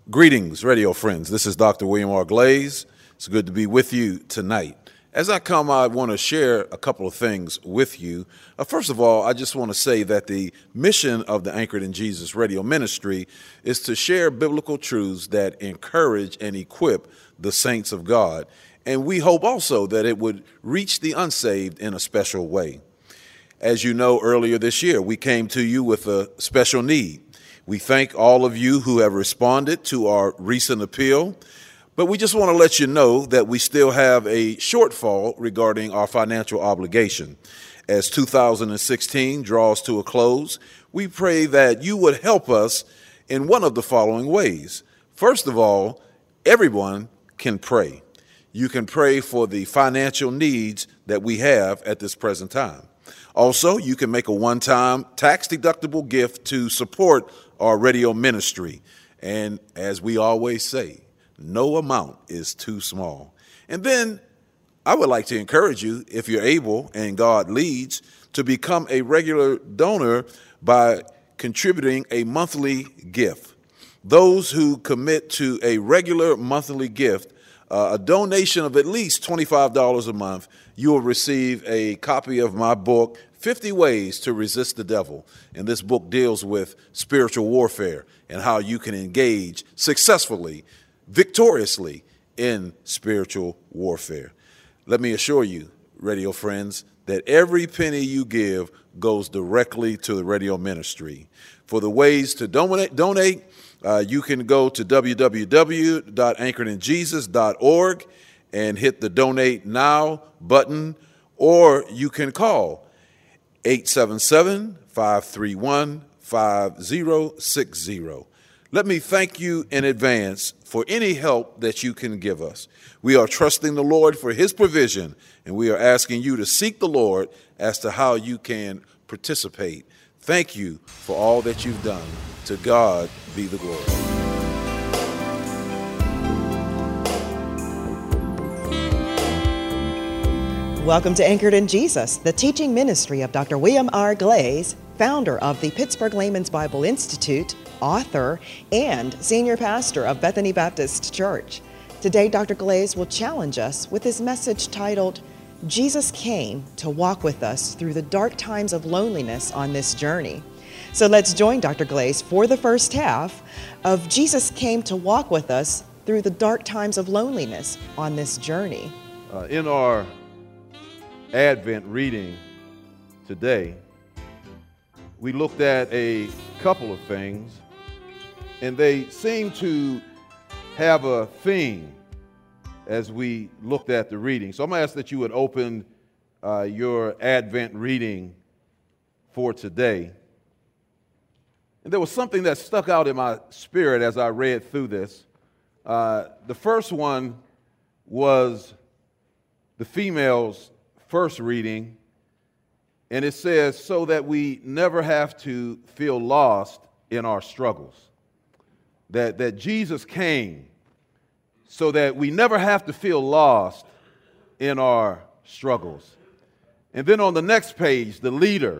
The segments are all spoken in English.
Greetings, radio friends. This is Dr. William R. Glaze. It's good to be with you tonight. As I come, I want to share a couple of things with you. First of all, I just want to say that the mission of the Anchored in Jesus radio ministry is to share biblical truths that encourage and equip the saints of God. And we hope also that it would reach the unsaved in a special way. As you know, earlier this year, we came to you with a special need. We thank all of you who have responded to our recent appeal, but we just want to let you know that we still have a shortfall regarding our financial obligation. As 2016 draws to a close, we pray that you would help us in one of the following ways. First of all, everyone can pray. You can pray for the financial needs that we have at this present time. Also, you can make a one-time tax-deductible gift to support our radio ministry. And as we always say, no amount is too small. And then I would like to encourage you, if you're able and God leads, to become a regular donor by contributing a monthly gift. Those who commit to a regular monthly gift, a donation of at least $25 a month, you will receive a copy of my book, 50 Ways to Resist the Devil. And this book deals with spiritual warfare and how you can engage successfully, victoriously in spiritual warfare. Let me assure you, radio friends, that every penny you give goes directly to the radio ministry. For the ways to donate, you can go to www.anchoredinjesus.org and hit the Donate Now button, or you can call 877-531-5060. Let me thank you in advance for any help that you can give us. We are trusting the Lord for his provision, and we are asking you to seek the Lord as to how you can participate. Thank you for all that you've done. To God be the glory. Welcome to Anchored in Jesus, the teaching ministry of Dr. William R. Glaze, founder of the Pittsburgh Layman's Bible Institute, author, and senior pastor of Bethany Baptist Church. Today, Dr. Glaze will challenge us with his message titled, Jesus Came to Walk with Us Through the Dark Times of Loneliness on This Journey. So let's join Dr. Glaze for the first half of Jesus Came to Walk with Us Through the Dark Times of Loneliness on This Journey. In our Advent reading today, we looked at a couple of things, and they seem to have a theme as we looked at the reading. So I'm going to ask that you would open your Advent reading for today. And there was something that stuck out in my spirit as I read through this. The first one was the female's first reading, and it says, so that we never have to feel lost in our struggles. That Jesus came so that we never have to feel lost in our struggles. And then on the next page, the leader,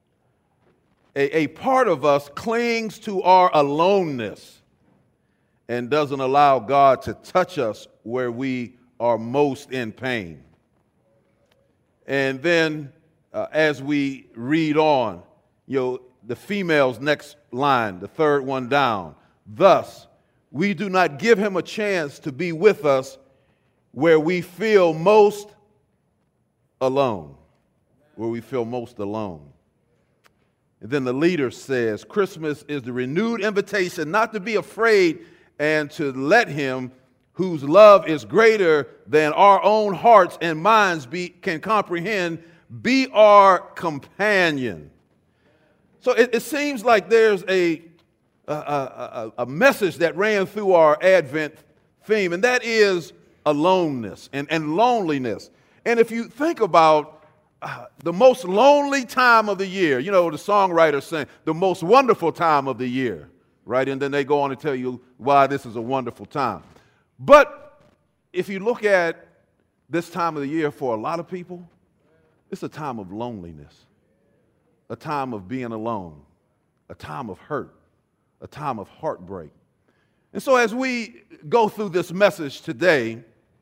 a part of us clings to our aloneness and doesn't allow God to touch us where we are most in pain. And then as we read on, the female's next line, the third one down, thus we do not give him a chance to be with us where we feel most alone, where we feel most alone. And then the leader says, Christmas is the renewed invitation not to be afraid and to let him, whose love is greater than our own hearts and minds can comprehend, be our companion. So it seems like there's a message that ran through our Advent theme, and that is aloneness and loneliness. And if you think about the most lonely time of the year, the songwriter saying the most wonderful time of the year, right? And then they go on to tell you why this is a wonderful time. But if you look at this time of the year for a lot of people, it's a time of loneliness, a time of being alone, a time of hurt, a time of heartbreak. And so as we go through this message today,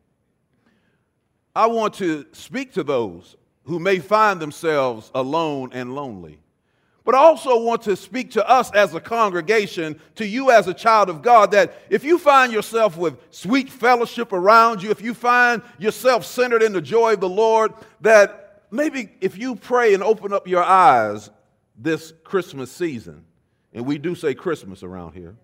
I want to speak to those who may find themselves alone and lonely. But I also want to speak to us as a congregation, to you as a child of God, that if you find yourself with sweet fellowship around you, if you find yourself centered in the joy of the Lord, that maybe if you pray and open up your eyes this Christmas season, and we do say Christmas around here,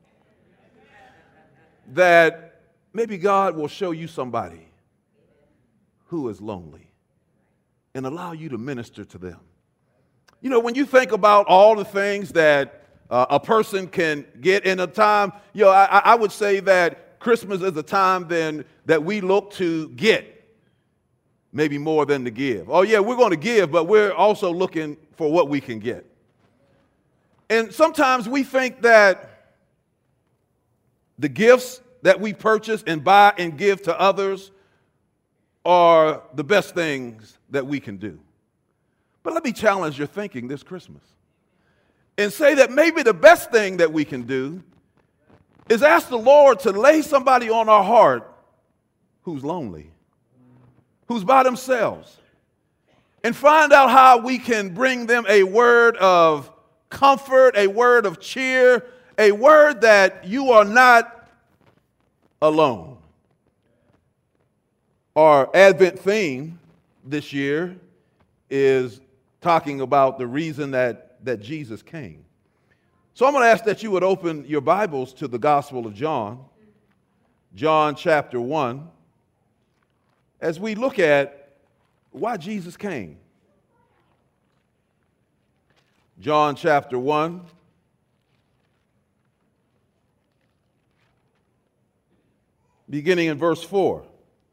that maybe God will show you somebody who is lonely and allow you to minister to them. You know, when you think about all the things that a person can get in a time, you know, I would say that Christmas is a time then that we look to get, maybe more than to give. Oh yeah, we're going to give, but we're also looking for what we can get. And sometimes we think that the gifts that we purchase and buy and give to others are the best things that we can do. But let me challenge your thinking this Christmas and say that maybe the best thing that we can do is ask the Lord to lay somebody on our heart who's lonely, who's by themselves, and find out how we can bring them a word of comfort, a word of cheer, a word that you are not alone. Our Advent theme this year is talking about the reason that Jesus came. So I'm going to ask that you would open your Bibles to the Gospel of John, John chapter 1, as we look at why Jesus came. John chapter 1. Beginning in verse 4.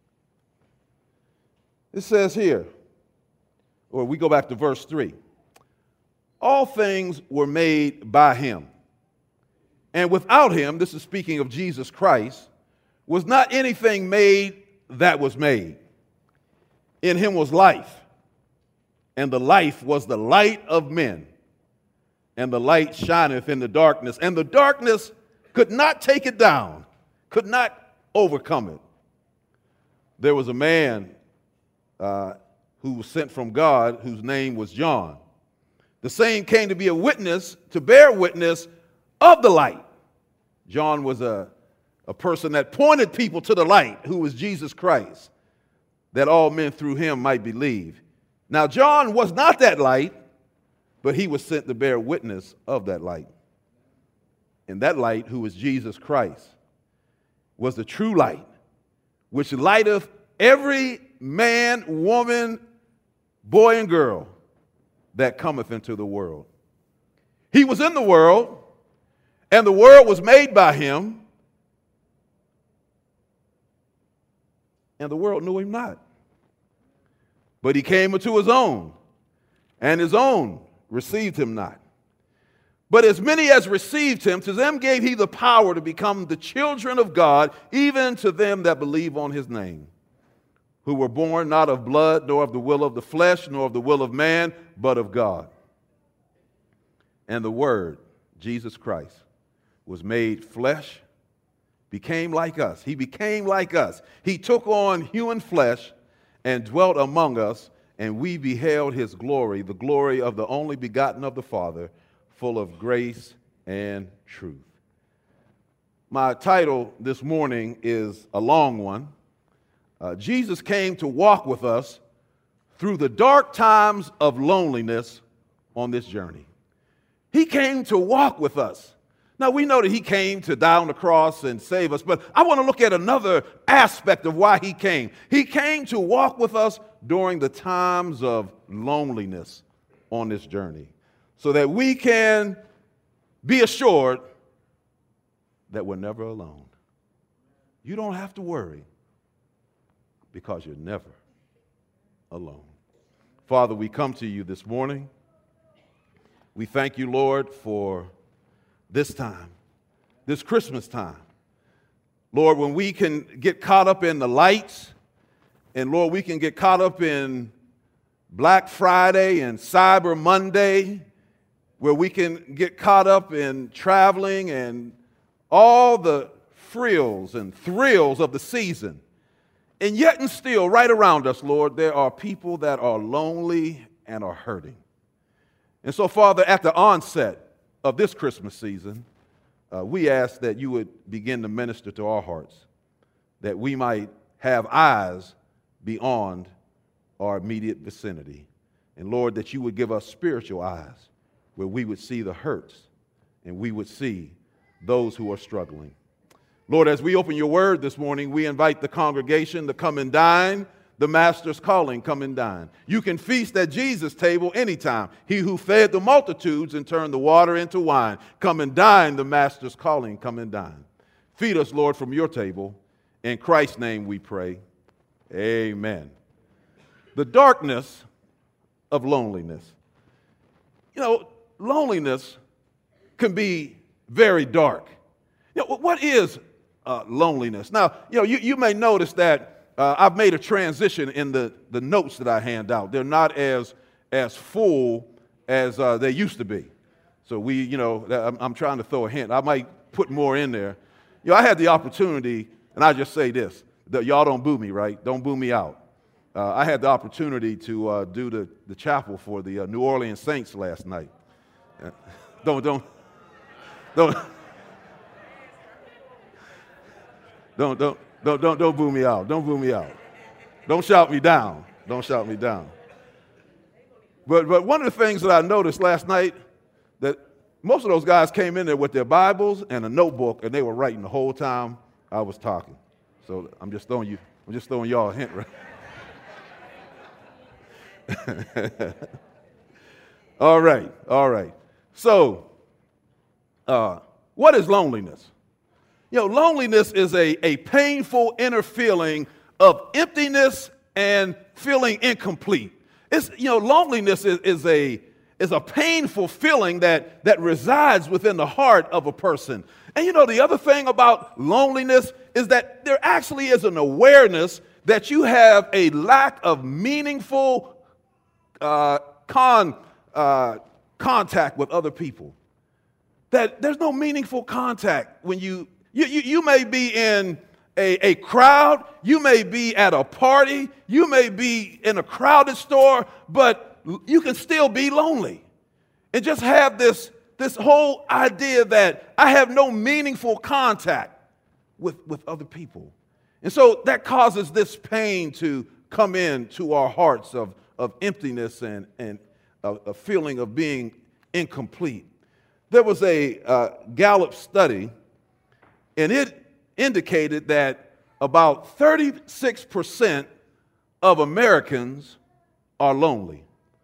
It says here, or we go back to verse 3. All things were made by him. And without him, this is speaking of Jesus Christ, was not anything made that was made. In him was life, and the life was the light of men. And the light shineth in the darkness, and the darkness could not take it down, could not overcome it. There was a man who was sent from God, whose name was John. The same came to be a witness, to bear witness of the light. John was a person that pointed people to the light, who was Jesus Christ, that all men through him might believe. Now, John was not that light, but he was sent to bear witness of that light. And that light, who was Jesus Christ, was the true light, which lighteth every man, woman, boy, and girl that cometh into the world. He was in the world, and the world was made by him, and the world knew him not. But he came unto his own, and his own received him not. But as many as received him, to them gave he the power to become the children of God, even to them that believe on his name, who were born not of blood, nor of the will of the flesh, nor of the will of man, but of God. And the Word, Jesus Christ, was made flesh, became like us. He became like us. He took on human flesh and dwelt among us, and we beheld his glory, the glory of the only begotten of the Father, full of grace and truth. My title this morning is a long one. Jesus came to walk with us through the dark times of loneliness on this journey. He came to walk with us. Now, we know that he came to die on the cross and save us, but I want to look at another aspect of why he came. He came to walk with us during the times of loneliness on this journey, so that we can be assured that we're never alone. You don't have to worry, because you're never alone. Father, we come to you this morning. We thank you, Lord, for this time, this Christmas time. Lord, when we can get caught up in the lights, and Lord, we can get caught up in Black Friday and Cyber Monday, where we can get caught up in traveling and all the frills and thrills of the season. And yet and still, right around us, Lord, there are people that are lonely and are hurting. And so, Father, at the onset of this Christmas season, we ask that you would begin to minister to our hearts, that we might have eyes beyond our immediate vicinity. And Lord, that you would give us spiritual eyes where we would see the hurts and we would see those who are struggling. Lord, as we open your word this morning, we invite the congregation to come and dine. The Master's calling, come and dine. You can feast at Jesus' table anytime. He who fed the multitudes and turned the water into wine. Come and dine, the Master's calling, come and dine. Feed us, Lord, from your table. In Christ's name we pray. Amen. The darkness of loneliness. You know, loneliness can be very dark. You know, what is loneliness? Now, you may notice that I've made a transition in the notes that I hand out. They're not as full as they used to be. So I'm trying to throw a hint. I might put more in there. I had the opportunity, and I just say this, that y'all don't boo me, right? Don't boo me out. I had the opportunity to do the chapel for the New Orleans Saints last night. Don't boo me out. Don't boo me out. Don't shout me down. Don't shout me down. But one of the things that I noticed last night, that most of those guys came in there with their Bibles and a notebook, and they were writing the whole time I was talking. So I'm just throwing y'all a hint, right? All right. So, what is loneliness? Loneliness is a painful inner feeling of emptiness and feeling incomplete. Loneliness is a painful feeling that resides within the heart of a person. And the other thing about loneliness is that there actually is an awareness that you have a lack of meaningful contact with other people. That there's no meaningful contact when you may be in a crowd, you may be at a party, you may be in a crowded store, but you can still be lonely. And just have this whole idea that I have no meaningful contact with other people. And so that causes this pain to come into our hearts of emptiness and a feeling of being incomplete. There was a Gallup study, and it indicated that about 36% of Americans are lonely.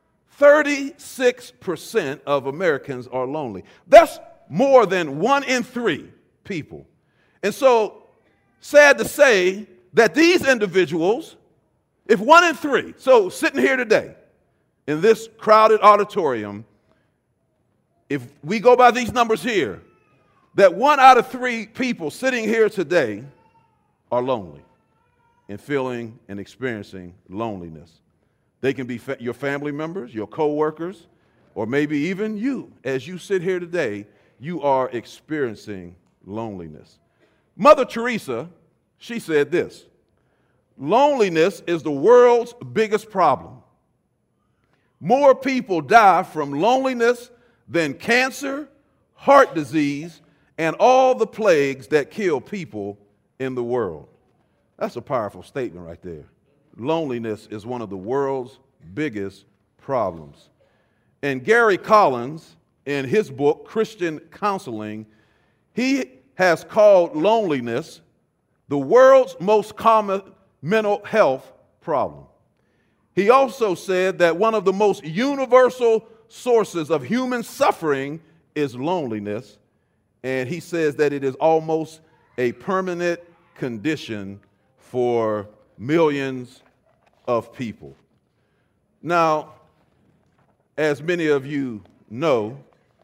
36% of Americans are lonely. That's more than 1 in 3 people. And so, sad to say that these individuals, if 1 in 3, so sitting here today in this crowded auditorium, if we go by these numbers here, that 1 out of 3 people sitting here today are lonely and feeling and experiencing loneliness. They can be your family members, your co-workers, or maybe even you. As you sit here today, you are experiencing loneliness. Mother Teresa, she said this: loneliness is the world's biggest problem. More people die from loneliness than cancer, heart disease, and all the plagues that kill people in the world. That's a powerful statement right there. Loneliness is one of the world's biggest problems. And Gary Collins, in his book, Christian Counseling, he has called loneliness the world's most common mental health problem. He also said that one of the most universal sources of human suffering is loneliness, and he says that it is almost a permanent condition for millions of people. Now, as many of you know,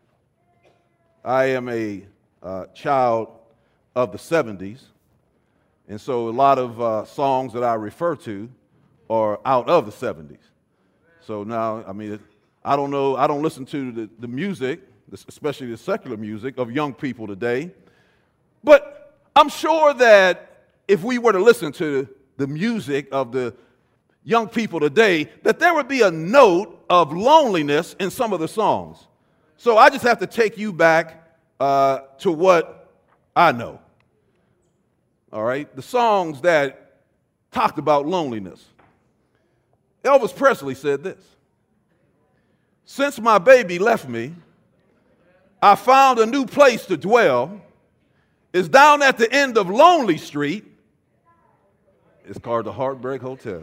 I am a child of the 70s, and so a lot of songs that I refer to are out of the 70s. So now, I don't know, I don't listen to the music, especially the secular music of young people today, but I'm sure that if we were to listen to the music of the young people today, that there would be a note of loneliness in some of the songs. So I just have to take you back to what I know. All right, the songs that talked about loneliness. Elvis Presley said this: "Since my baby left me, I found a new place to dwell. It's down at the end of Lonely Street. It's called the Heartbreak Hotel."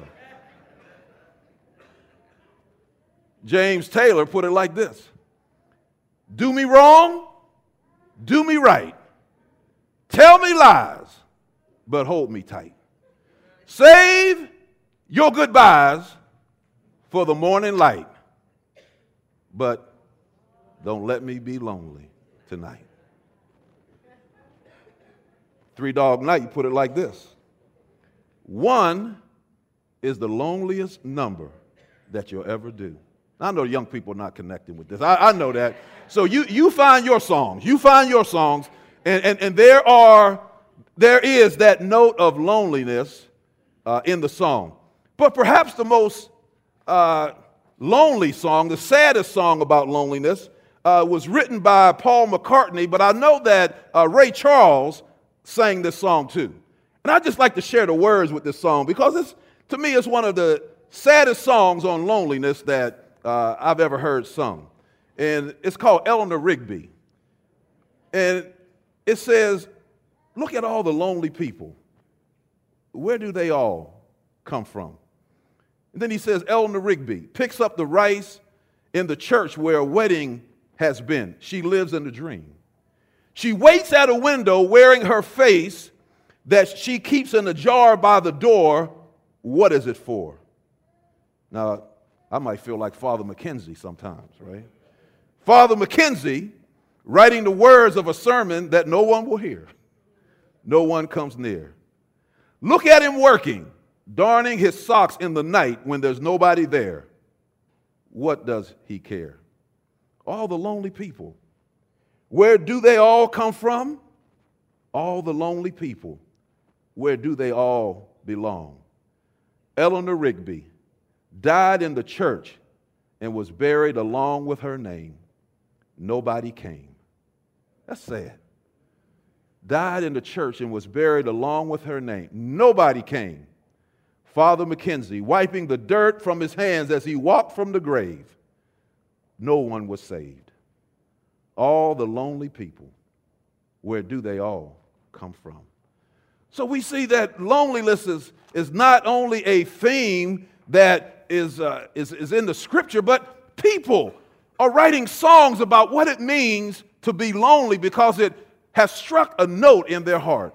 James Taylor put it like this: "Do me wrong, do me right. Tell me lies, but hold me tight. Save your goodbyes for the morning light, but don't let me be lonely tonight." Three Dog Night put it like this: "One is the loneliest number that you'll ever do." I know young people are not connecting with this. I know that. So you find your songs. You find your songs, and there is that note of loneliness in the song. But perhaps the most lonely song, the saddest song about loneliness, was written by Paul McCartney, but I know that Ray Charles sang this song too. And I'd just like to share the words with this song because to me it's one of the saddest songs on loneliness that I've ever heard sung. And it's called Eleanor Rigby. And it says, "Look at all the lonely people. Where do they all come from?" And then he says, Eleanor Rigby picks up the rice in the church where a wedding has been. She lives in a dream. She waits at a window wearing her face that she keeps in a jar by the door. What is it for? Now, I might feel like Father McKenzie sometimes, right? Father McKenzie writing the words of a sermon that no one will hear. No one comes near. Look at him working, darning his socks in the night when there's nobody there. What does he care? All the lonely people. Where do they all come from? All the lonely people. Where do they all belong? Eleanor Rigby died in the church and was buried along with her name. Nobody came. That's sad. Died in the church and was buried along with her name. Nobody came. Father McKenzie wiping the dirt from his hands as he walked from the grave. No one was saved. All the lonely people. Where do they all come from? So we see that loneliness is not only a theme that is in the scripture, but people are writing songs about what it means to be lonely because it has struck a note in their heart.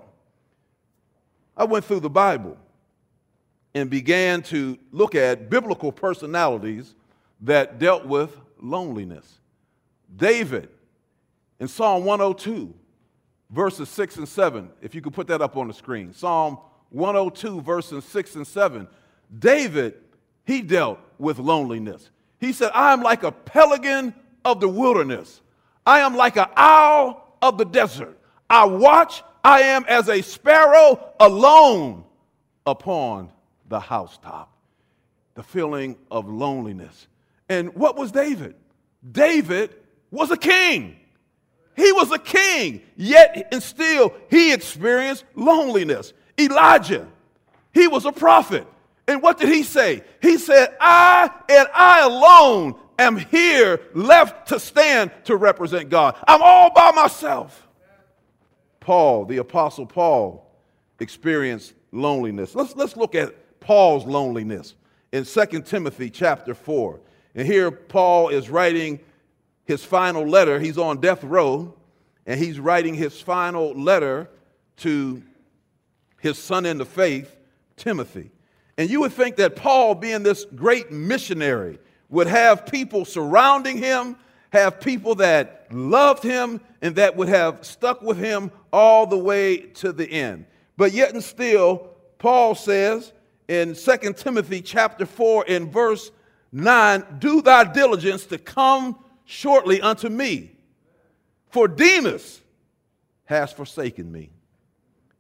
I went through the Bible and began to look at biblical personalities that dealt with loneliness. David in Psalm 102, verses 6 and 7, if you could put that up on the screen. Psalm 102, verses 6 and 7. David, he dealt with loneliness. He said, "I am like a pelican of the wilderness. I am like an owl of the desert. I watch, I am as a sparrow alone upon the housetop." The feeling of loneliness. And what was David? David was a king. He was a king, yet and still he experienced loneliness. Elijah, he was a prophet. And what did he say? He said, I alone am here left to stand to represent God. I'm all by myself. Paul, the Apostle Paul, experienced loneliness. Let's look at Paul's loneliness in 2 Timothy chapter 4. And here Paul is writing his final letter. He's on death row, and he's writing his final letter to his son in the faith, Timothy. And you would think that Paul, being this great missionary, would have people surrounding him, have people that loved him, and that would have stuck with him all the way to the end. But yet and still, Paul says in 2 Timothy chapter 4 in verse 9, "Do thy diligence to come shortly unto me, for Demas has forsaken me,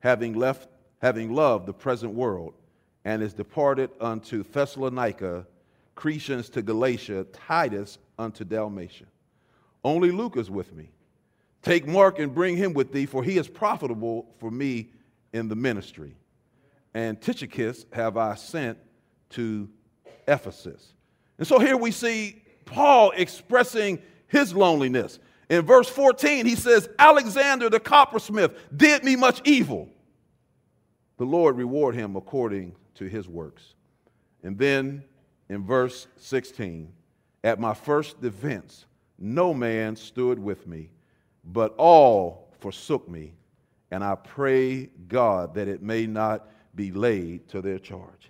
having loved the present world, and is departed unto Thessalonica, Crescens to Galatia, Titus unto Dalmatia. Only Luke is with me. Take Mark and bring him with thee, for he is profitable for me in the ministry. And Tychicus have I sent to Ephesus. And so here we see Paul expressing his loneliness. In verse 14, he says, Alexander the coppersmith did me much evil. The Lord reward him according to his works. And then in verse 16, at my first defense, no man stood with me, but all forsook me, and I pray God that it may not be laid to their charge.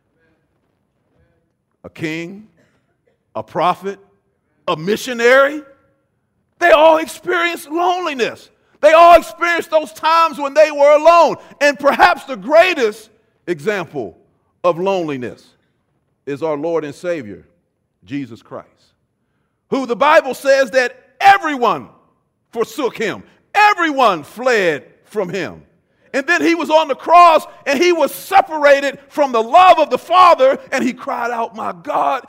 A king, a prophet, a missionary, they all experienced loneliness. They all experienced those times when they were alone. And perhaps the greatest example of loneliness is our Lord and Savior, Jesus Christ, who the Bible says that everyone forsook him. Everyone fled from him. And then he was on the cross and he was separated from the love of the Father, and he cried out, my God,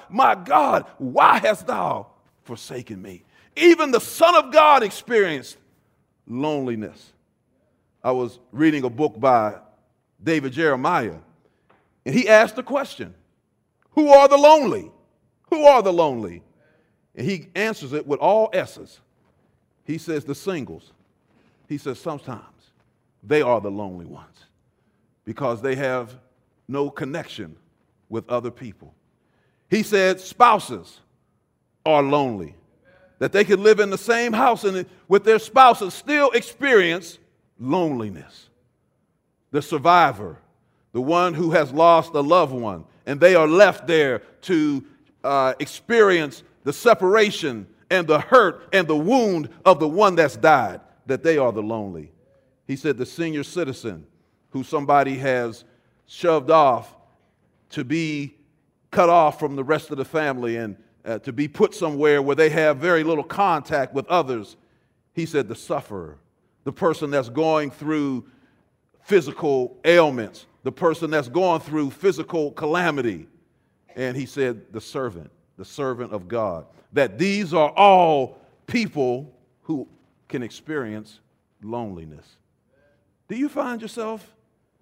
why hast thou forsaken me? Even the Son of God experienced loneliness. I was reading a book by David Jeremiah, and he asked the question, who are the lonely? Who are the lonely? And he answers it with all S's. He says the singles. He says sometimes they are the lonely ones because they have no connection with other people. He said spouses are lonely, that they could live in the same house and with their spouse and still experience loneliness. The survivor, the one who has lost a loved one, and they are left there to experience the separation and the hurt and the wound of the one that's died, that they are the lonely. He said the senior citizen who somebody has shoved off to be cut off from the rest of the family and to be put somewhere where they have very little contact with others. He said the sufferer, the person that's going through physical ailments, the person that's going through physical calamity. And he said the servant of God, that these are all people who can experience loneliness. Do you find yourself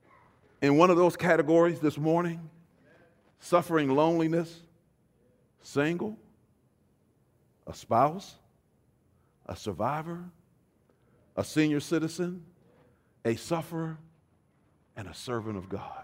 in one of those categories this morning? Suffering loneliness? Single? A spouse? A survivor? A senior citizen? A sufferer? And a servant of God?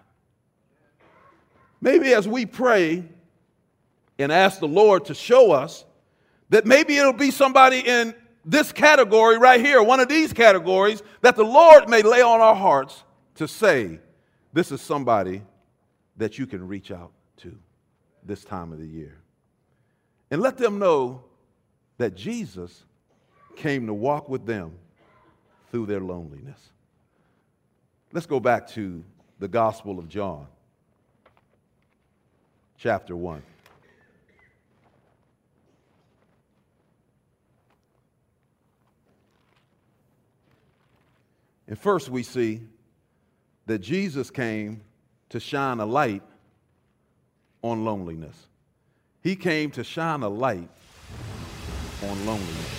Maybe as we pray and ask the Lord to show us that maybe it'll be somebody in this category right here, one of these categories, that the Lord may lay on our hearts to say, this is somebody that you can reach out to this time of the year. And let them know that Jesus came to walk with them through their loneliness. Let's go back to the Gospel of John, chapter 1. And first we see that Jesus came to shine a light on loneliness. He came to shine a light on loneliness.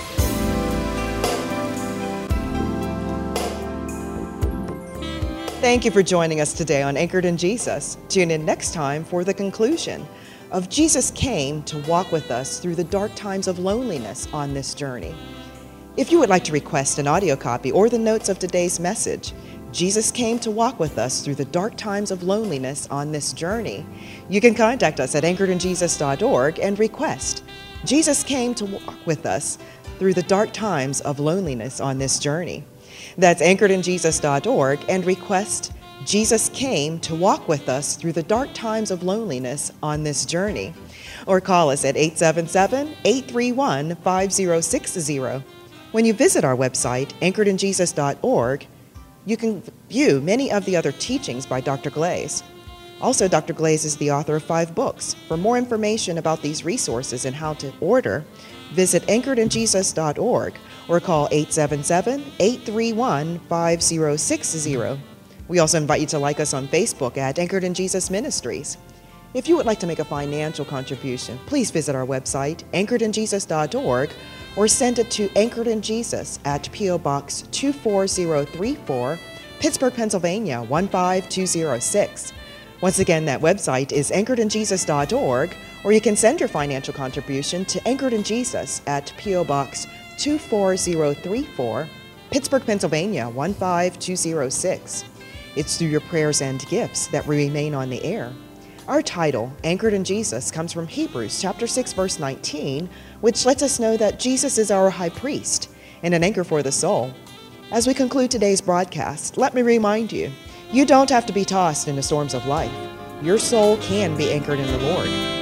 Thank you for joining us today on Anchored in Jesus. Tune in next time for the conclusion of Jesus came to walk with us through the dark times of loneliness on this journey. If you would like to request an audio copy or the notes of today's message, Jesus came to walk with us through the dark times of loneliness on this journey, you can contact us at anchoredinjesus.org and request Jesus came to walk with us through the dark times of loneliness on this journey. That's anchoredinjesus.org and request Jesus came to walk with us through the dark times of loneliness on this journey. Or call us at 877-831-5060. When you visit our website, anchoredinjesus.org, you can view many of the other teachings by Dr. Glaze. Also, Dr. Glaze is the author of 5 books. For more information about these resources and how to order, visit anchoredinjesus.org or call 877-831-5060. We also invite you to like us on Facebook at Anchored in Jesus Ministries. If you would like to make a financial contribution, please visit our website, anchoredinjesus.org, or send it to Anchored in Jesus at P.O. Box 24034, Pittsburgh, Pennsylvania 15206. Once again, that website is anchoredinjesus.org, or you can send your financial contribution to Anchored in Jesus at P.O. Box 24034, Pittsburgh, Pennsylvania 15206. It's through your prayers and gifts that we remain on the air. Our title, Anchored in Jesus, comes from Hebrews chapter 6, verse 19, which lets us know that Jesus is our high priest and an anchor for the soul. As we conclude today's broadcast, let me remind you, you don't have to be tossed in the storms of life. Your soul can be anchored in the Lord.